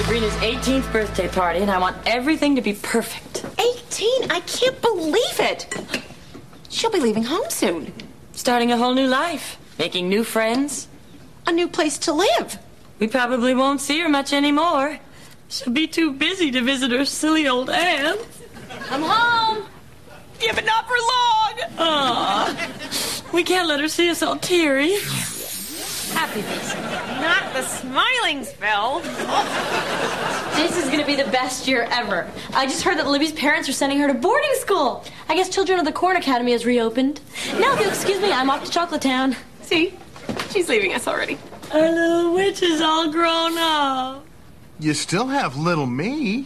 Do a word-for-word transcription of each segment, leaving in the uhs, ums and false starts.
Sabrina's eighteenth birthday party, and I want everything to be perfect. eighteen? I can't believe it. She'll be leaving home soon. Starting a whole new life. Making new friends. A new place to live. We probably won't see her much anymore. She'll be too busy to visit her silly old aunt. I'm home. Yeah, but not for long. Aw. We can't let her see us all teary. Happy face. Not the smiling spell. This is going to be the best year ever. I just heard that Libby's parents are sending her to boarding school. I guess Children of the Corn Academy has reopened. Now, if you'll excuse me, I'm off to Chocolate Town. See? She's leaving us already. Our little witch is all grown up. You still have little me.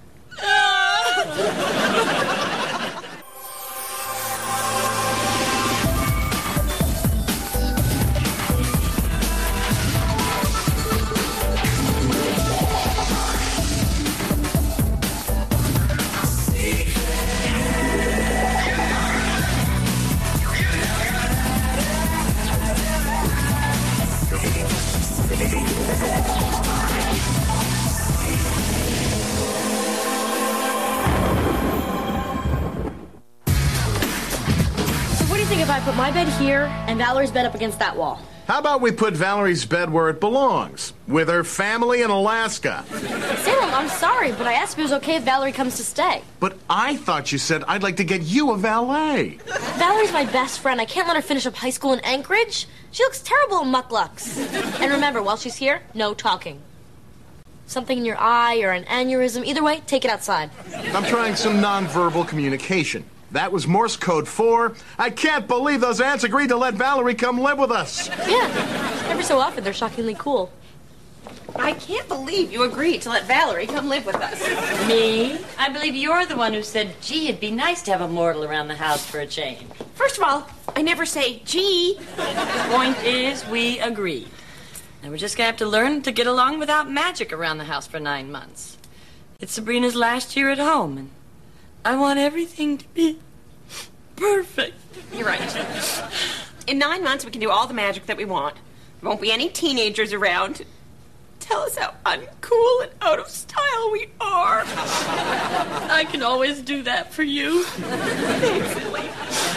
If I put my bed here and Valerie's bed up against that wall. How about we put Valerie's bed where it belongs, with her family in Alaska? Salem, I'm sorry, but I asked if it was okay if Valerie comes to stay. But I thought you said I'd like to get you a valet. Valerie's my best friend. I can't let her finish up high school in Anchorage. She looks terrible in mucklucks. And remember, while she's here, no talking. Something in your eye or an aneurysm, either way, take it outside. I'm trying some nonverbal communication. That was Morse code for, I can't believe those ants agreed to let Valerie come live with us. Yeah, every so often they're shockingly cool. I can't believe you agreed to let Valerie come live with us. Me? I believe you're the one who said, gee, it'd be nice to have a mortal around the house for a change. First of all, I never say, gee. The point is, we agreed. And we're just gonna have to learn to get along without magic around the house for nine months. It's Sabrina's last year at home, and I want everything to be perfect. You're right. In nine months, we can do all the magic that we want. There won't be any teenagers around. Tell us how uncool and out of style we are. I can always do that for you. Thanks, Lily.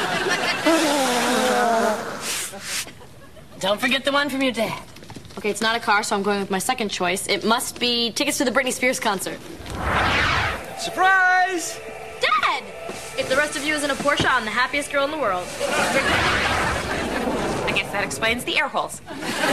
Don't forget the one from your dad. Okay, it's not a car, so I'm going with my second choice. It must be tickets to the Britney Spears concert. Surprise! Dad! If the rest of you isn't a Porsche, I'm the happiest girl in the world. I guess that explains the air holes.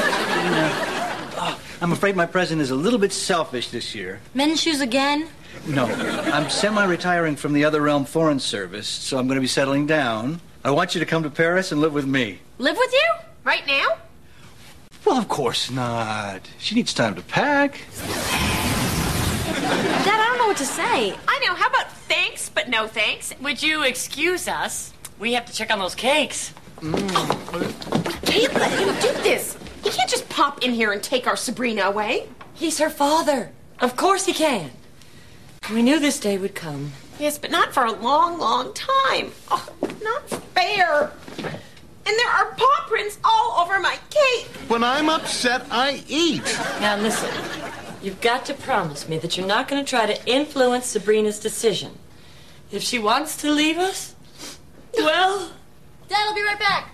Oh, I'm afraid my present is a little bit selfish this year. Men's shoes again? No, I'm semi-retiring from the Other Realm Foreign Service, so I'm going to be settling down. I want you to come to Paris and live with me. Live with you? Right now? Well, of course not. She needs time to pack. Dad, I don't know what to say. I know. How about thanks, but no thanks? Would you excuse us? We have to check on those cakes. Can't let him do this. He can't just pop in here and take our Sabrina away. He's her father. Of course he can. We knew this day would come. Yes, but not for a long, long time. Oh, not fair. And there are paw prints all over my cake. When I'm upset, I eat. Now listen, you've got to promise me that you're not going to try to influence Sabrina's decision. If she wants to leave us, well... Dad, I'll be right back.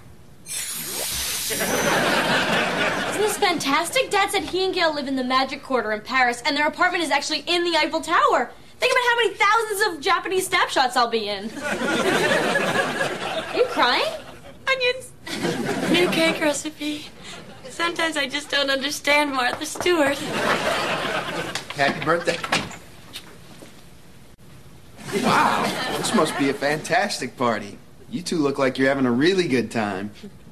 Isn't this fantastic? Dad said he and Gail live in the Magic Quarter in Paris, and their apartment is actually in the Eiffel Tower. Think about how many thousands of Japanese snapshots I'll be in. Are you crying? Onions. New cake recipe. Sometimes I just don't understand Martha Stewart. Happy birthday. Wow, this must be a fantastic party. You two look like you're having a really good time.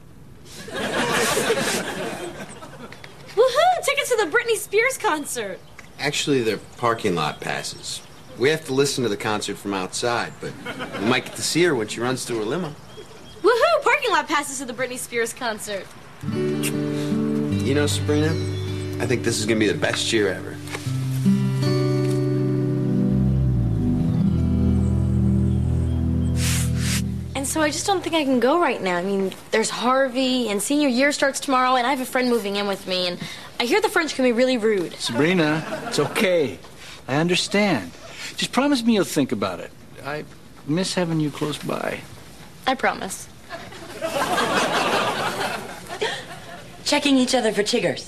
Woohoo! Tickets to the Britney Spears concert. Actually, they're parking lot passes. We have to listen to the concert from outside, but we might get to see her when she runs through her limo. Woohoo! Parking lot passes to the Britney Spears concert. You know, Sabrina, I think this is going to be the best year ever. And so I just don't think I can go right now. I mean, there's Harvey, and senior year starts tomorrow, and I have a friend moving in with me, and I hear the French can be really rude. Sabrina, it's okay. I understand. Just promise me you'll think about it. I miss having you close by. I promise. Checking each other for chiggers.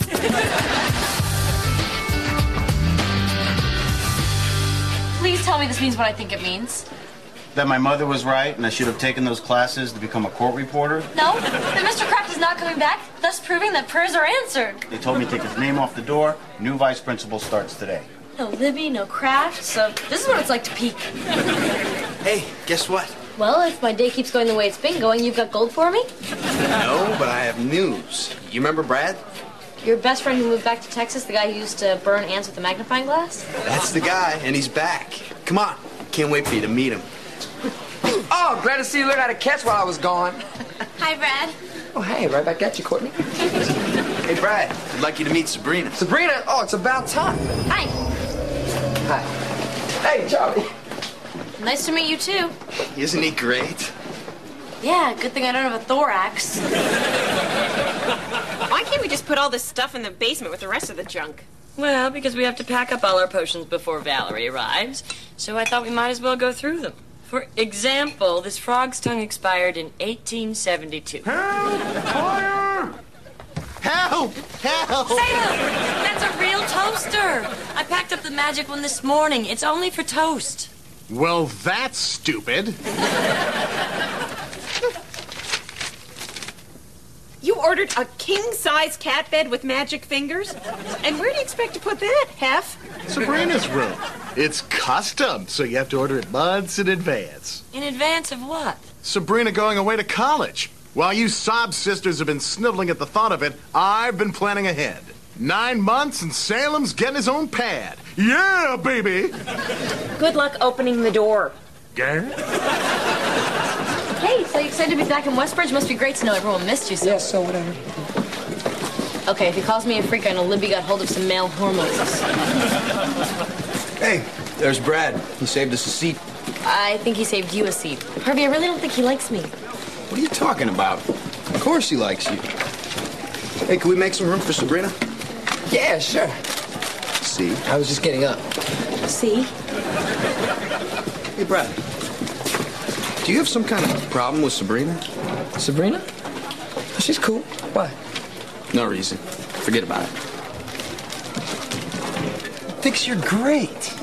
Please tell me this means what I think it means. That my mother was right and I should have taken those classes to become a court reporter? No, that Mister Kraft is not coming back, thus proving that prayers are answered. They told me to take his name off the door. New vice principal starts today. No Libby, no Kraft, so this is what it's like to peak. Hey, guess what? Well, if my day keeps going the way it's been going, you've got gold for me? No, but I have news. You remember Brad? Your best friend who moved back to Texas, the guy who used to burn ants with a magnifying glass? That's the guy, and he's back. Come on. Can't wait for you to meet him. Oh, glad to see you learned how to catch while I was gone. Hi, Brad. Oh, hey, right back at you, Courtney. Hey, Brad. I'd like you to meet Sabrina. Sabrina, oh, it's about time. Hi. Hi. Hey, Charlie. Nice to meet you, too. Isn't he great? Yeah, good thing I don't have a thorax. Why can't we just put all this stuff in the basement with the rest of the junk? Well, because we have to pack up all our potions before Valerie arrives, so I thought we might as well go through them. For example, this frog's tongue expired in eighteen seventy-two. Help! Fire! Help! Help! Salem! That's a real toaster! I packed up the magic one this morning. It's only for toast. Well, that's stupid. You ordered a king-size cat bed with magic fingers? And where do you expect to put that, Hef? Sabrina's room. It's custom, so you have to order it months in advance. In advance of what? Sabrina going away to college. While you sob sisters have been sniveling at the thought of it, I've been planning ahead. Nine months and Salem's getting his own pad. Yeah, baby! Good luck opening the door. Gare? Hey, so excited to be back in Westbridge? Must be great to know everyone missed you so. Yeah, so whatever. Okay, if he calls me a freak, I know Libby got hold of some male hormones. Hey, there's Brad. He saved us a seat. I think he saved you a seat. Harvey, I really don't think he likes me. What are you talking about? Of course he likes you. Hey, can we make some room for Sabrina? Yeah, sure. See? I was just getting up. See? Hey, Brad. Do you have some kind of problem with Sabrina? Sabrina? She's cool. Why? No reason. Forget about it. Thinks you're great.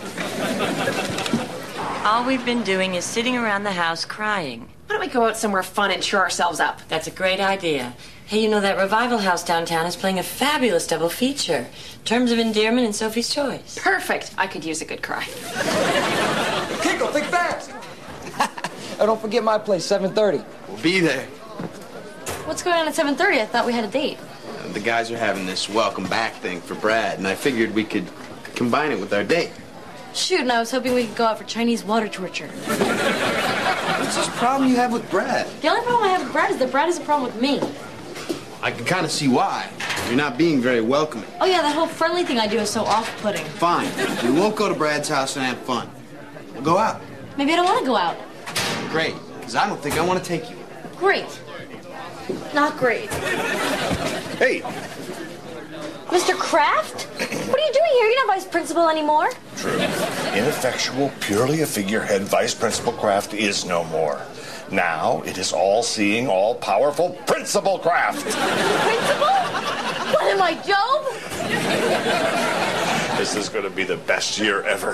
All we've been doing is sitting around the house crying. Why don't we go out somewhere fun and cheer ourselves up? That's a great idea. Hey, you know that Revival House downtown is playing a fabulous double feature. Terms of Endearment and Sophie's Choice. Perfect. I could use a good cry. Kiko, think fast! Oh, don't forget my place, seven thirty. We'll be there. What's going on at seven thirty? I thought we had a date. Uh, the guys are having this welcome back thing for Brad, and I figured we could combine it with our date. Shoot, and I was hoping we could go out for Chinese water torture. What's this problem you have with Brad? The only problem I have with Brad is that Brad has a problem with me. I can kind of see why. You're not being very welcoming. Oh yeah, that whole friendly thing I do is so off-putting. Fine. We won't go to Brad's house and have fun. We'll go out. Maybe I don't want to go out. Great, because I don't think I want to take you. Great. Not great. Hey, Mister Kraft? What are you doing here? You're not vice principal anymore. True. Ineffectual, purely a figurehead Vice Principal Kraft is no more. Now it is all-seeing, all-powerful Principal Kraft. Principal? What am I, Job? This is going to be the best year ever.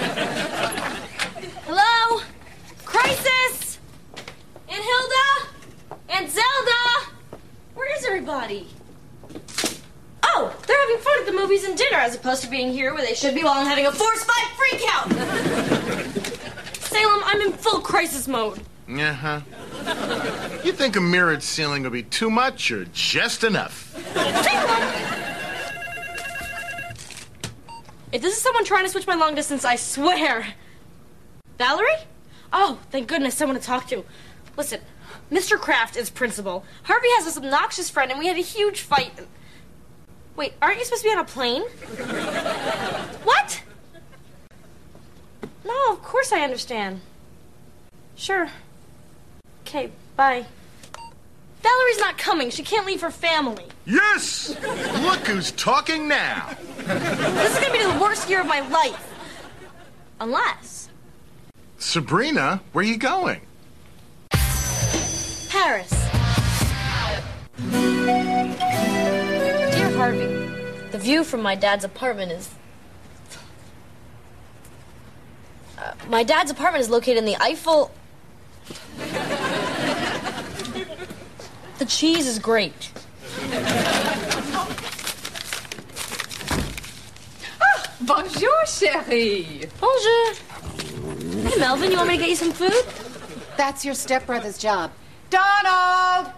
Hello? Crisis! Aunt Hilda? Aunt Zelda? Where is everybody? Oh, they're having fun at the movies and dinner as opposed to being here where they should be while I'm having a force fight freakout. Salem, I'm in full crisis mode. uh-huh. You think a mirrored ceiling would be too much or just enough? Salem! If this is someone trying to switch my long distance, I swear. Valerie? Oh, thank goodness, someone to talk to. Listen, Mister Kraft is principal. Harvey has this obnoxious friend, and we had a huge fight. Wait, aren't you supposed to be on a plane? What? No, of course I understand. Sure. Okay, bye. Valerie's not coming. She can't leave her family. Yes! Look who's talking now. This is going to be the worst year of my life. Unless... Sabrina, where are you going? Paris. Dear Harvey, the view from my dad's apartment is... Uh, my dad's apartment is located in the Eiffel... The cheese is great. Oh, bonjour, chérie. Bonjour. Hey, Melvin, you want me to get you some food? That's your stepbrother's job. Donald!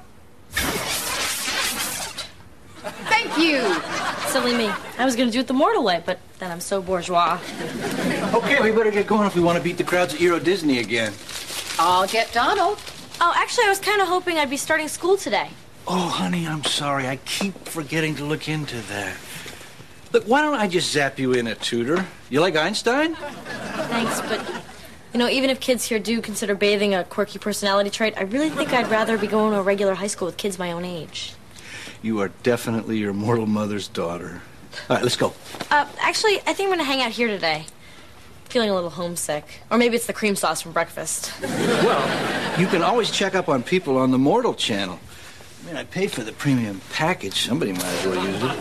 Thank you. Silly me. I was going to do it the mortal way, but then I'm so bourgeois. Okay, we better get going if we want to beat the crowds at Euro Disney again. I'll get Donald. Oh, actually, I was kind of hoping I'd be starting school today. Oh, honey, I'm sorry. I keep forgetting to look into that. Look, why don't I just zap you in a tutor? You like Einstein? Thanks, but, you know, even if kids here do consider bathing a quirky personality trait, I really think I'd rather be going to a regular high school with kids my own age. You are definitely your mortal mother's daughter. All right, let's go. Uh, actually, I think I'm going to hang out here today. Feeling a little homesick. Or maybe it's the cream sauce from breakfast. Well, you can always check up on people on the Mortal channel. I mean, I paid for the premium package. Somebody might as well use it.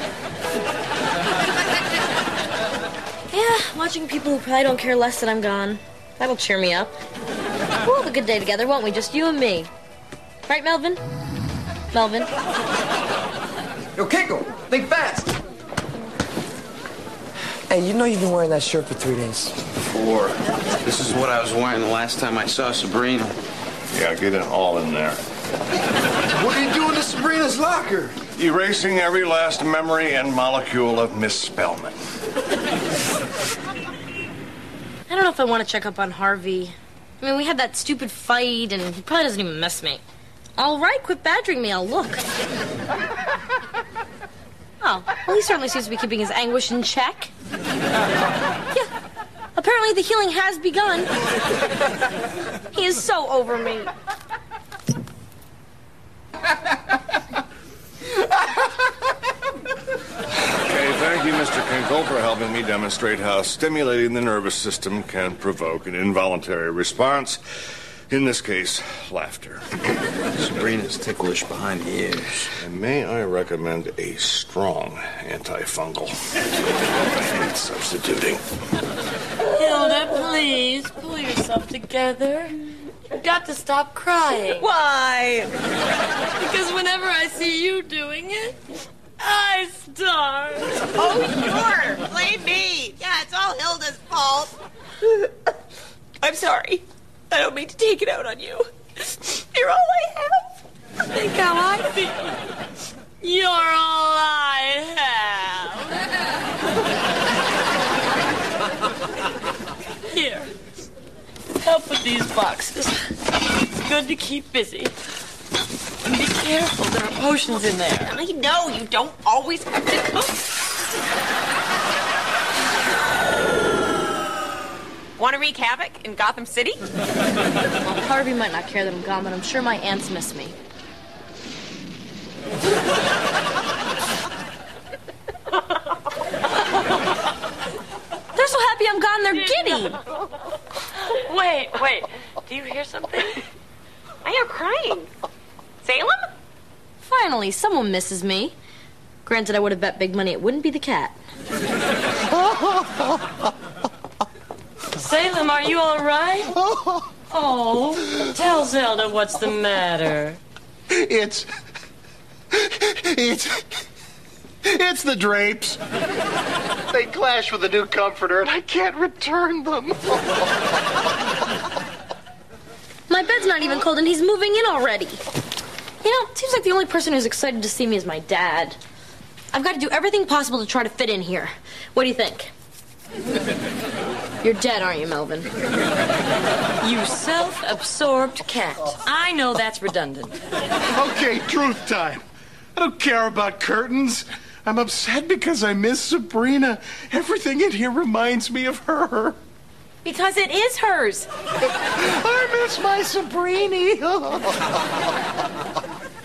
Yeah, watching people who probably don't care less that I'm gone. That'll cheer me up. We'll have a good day together, won't we? Just you and me. Right, Melvin? Melvin? Yo, Kiko, think fast. Hey, you know you've been wearing that shirt for three days. Four. This is what I was wearing the last time I saw Sabrina. Yeah, get it all in there. What are you doing to Sabrina's locker? Erasing every last memory and molecule of Miss Spellman. I don't know if I want to check up on Harvey. I mean, we had that stupid fight, and he probably doesn't even miss me. All right, quit badgering me, I'll look. Oh, well, he certainly seems to be keeping his anguish in check. Yeah, apparently the healing has begun. He is so over me. Okay, thank you, Mister Kinkle, for helping me demonstrate how stimulating the nervous system can provoke an involuntary response. In this case, laughter. Sabrina's ticklish behind the ears. And may I recommend a strong antifungal? And substituting. Hilda, please, pull yourself together. You've got to stop crying. Why? Because whenever I see you doing it, I start. Oh, sure. Blame me. Yeah, it's all Hilda's fault. I'm sorry. I don't mean to take it out on you. You're all I have. Think how I feel. You're all I have. Here. Help with these boxes. It's good to keep busy. And be careful, there are potions in there. I know you don't always have to cook. Want to wreak havoc in Gotham City? Well, Harvey might not care that I'm gone, but I'm sure my aunts miss me. They're so happy I'm gone, they're giddy. Wait, wait. Do you hear something? I hear crying. Salem? Finally, someone misses me. Granted, I would have bet big money it wouldn't be the cat. Salem, are you all right? Oh, tell Zelda what's the matter. It's... It's... It's the drapes. They clash with the new comforter, and I can't return them. My bed's not even cold, and he's moving in already. You know, it seems like the only person who's excited to see me is my dad. I've got to do everything possible to try to fit in here. What do you think? You're dead, aren't you, Melvin? You self-absorbed cat. I know that's redundant. Okay, truth time. I don't care about curtains. I'm upset because I miss Sabrina. Everything in here reminds me of her. Because it is hers. I miss my Sabrini.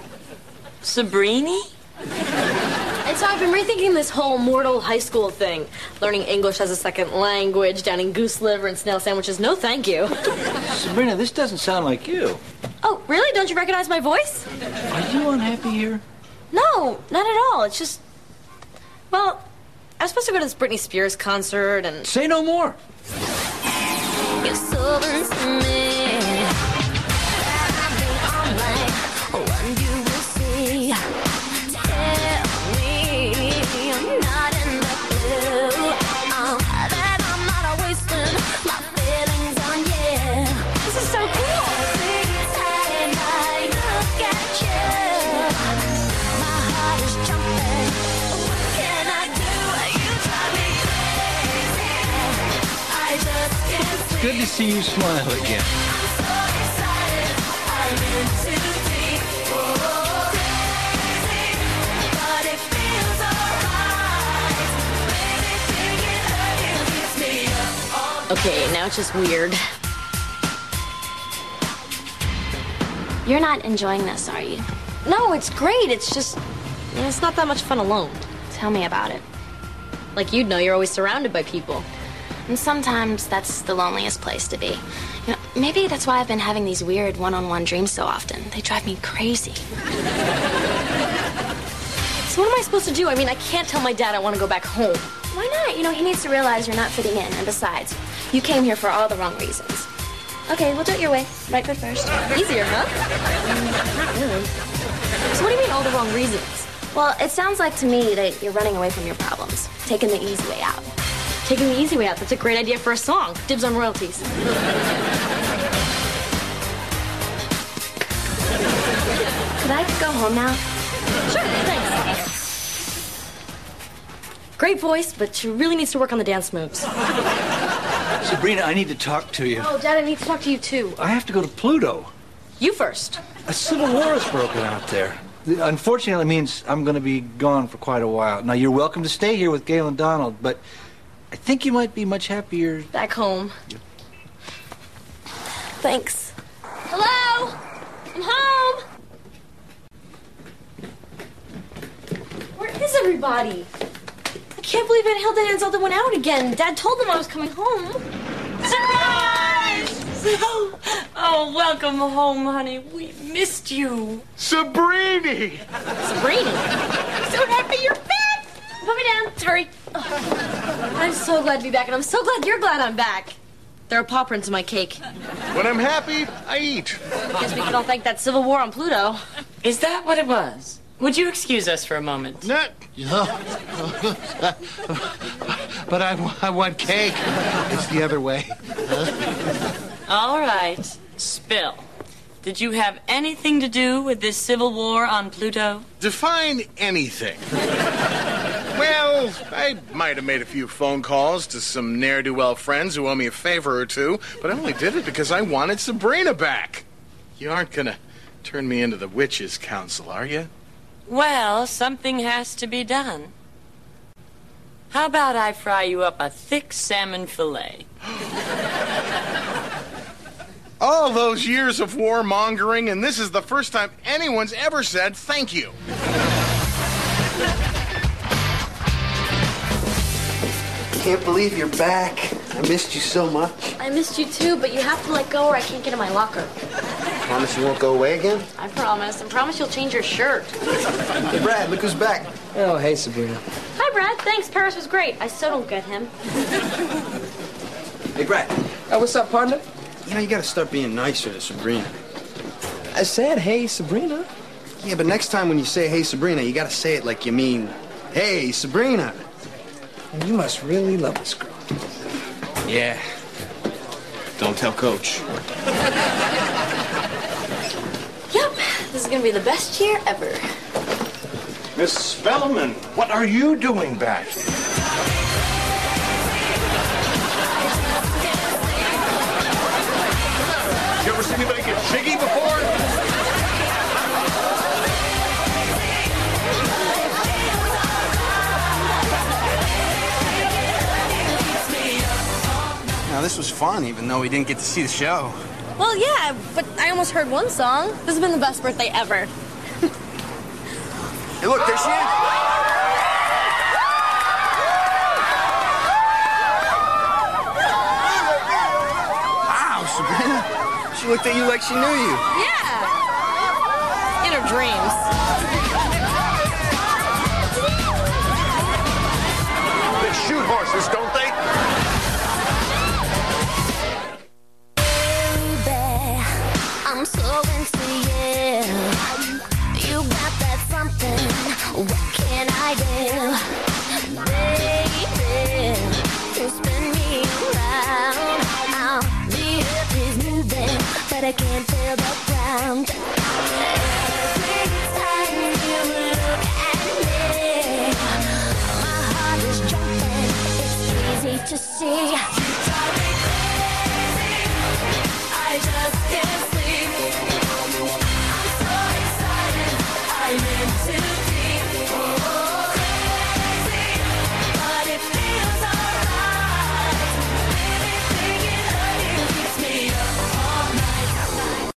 Sabrini? And so I've been rethinking this whole mortal high school thing. Learning English as a second language, downing goose liver and snail sandwiches. No, thank you. Sabrina, this doesn't sound like you. Oh, really? Don't you recognize my voice? Are you unhappy here? No, not at all. It's just... Well, I was supposed to go to this Britney Spears concert and... Say no more. You're so to me. I'll be alright. When you will see. Tell me I'm not in the blue. Oh, that I'm not wasting my feelings on you. This is so cool. And I look at you. My heart is jumping. What can I do? You drive me crazy. I just can't It's good to see you smile again. I'm so excited. I'm in too deep. Oh, crazy. But it feels alright. Baby, take it hurt. It keeps me up all Okay, now it's just weird. You're not enjoying this, are you? No, it's great. It's just... you know, it's not that much fun alone. Tell me about it. Like you'd know, you're always surrounded by people. And sometimes that's the loneliest place to be. You know, maybe that's why I've been having these weird one-on-one dreams so often. They drive me crazy. So what am I supposed to do? I mean, I can't tell my dad I want to go back home. Why not? You know, he needs to realize you're not fitting in. And besides, you came here for all the wrong reasons. Okay, we'll do it your way. Right foot first. Easier, huh? Mm, really? So what do you mean all the wrong reasons? Well, it sounds like to me that you're running away from your problems. Taking the easy way out. Taking the easy way out. That's a great idea for a song. Dibs on royalties. Could I go home now? Sure, thanks. Great voice, but she really needs to work on the dance moves. Sabrina, I need to talk to you. Oh, Dad, I need to talk to you, too. I have to go to Pluto. You first. A civil war has broken out there. Unfortunately, it means I'm going to be gone for quite a while. Now, you're welcome to stay here with Gail and Donald, but I think you might be much happier... Back home. Thanks. Hello? I'm home. Where is everybody? I can't believe Aunt Hilda and Zelda went out again. Dad told them I was coming home. Surprise! Oh, oh, welcome home, honey. We missed you. Sabrini! Sabrini? So happy you're back! Put me down. Hurry. Oh, I'm so glad to be back, and I'm so glad you're glad I'm back. There are paw prints in my cake. When I'm happy, I eat. Guess we can all thank that civil war on Pluto. Is that what it was? Would you excuse us for a moment? No, no. But I, I want cake. It's the other way. All right. Spill. Did you have anything to do with this civil war on Pluto? Define anything. Well, I might have made a few phone calls to some ne'er-do-well friends who owe me a favor or two, but I only did it because I wanted Sabrina back. You aren't gonna turn me into the witches' council, are you? Well, something has to be done. How about I fry you up a thick salmon fillet? All those years of warmongering, and this is the first time anyone's ever said thank you. Can't believe you're back. I missed you so much. I missed you too, but you have to let go or I can't get in my locker. Promise you won't go away again? I promise. And promise you'll change your shirt. Hey, Brad, look who's back. Oh, hey, Sabrina. Hi, Brad. Thanks. Paris was great. I still don't get him. Hey, Brad. Oh, what's up, partner? You know, you gotta start being nicer to Sabrina. I said, hey, Sabrina. Yeah, but next time when you say, hey, Sabrina, you gotta say it like you mean, hey, Sabrina. And you must really love this girl. Yeah. Don't tell Coach. Yep. This is going to be the best year ever. Miss Spellman, what are you doing back? You ever seen anybody get jiggy before? Now, this was fun, even though we didn't get to see the show. Well, yeah, but I almost heard one song. This has been the best birthday ever. Hey, look, there she is. Wow, Sabrina. She looked at you like she knew you. Yeah. In her dreams. They shoot horses, don't they? Baby, I'm so into you. You got that something. What can I do? Baby, you spin me around. Now the earth is moving, but I can't feel the ground. Every time you look at me, my heart is jumping. It's easy to see.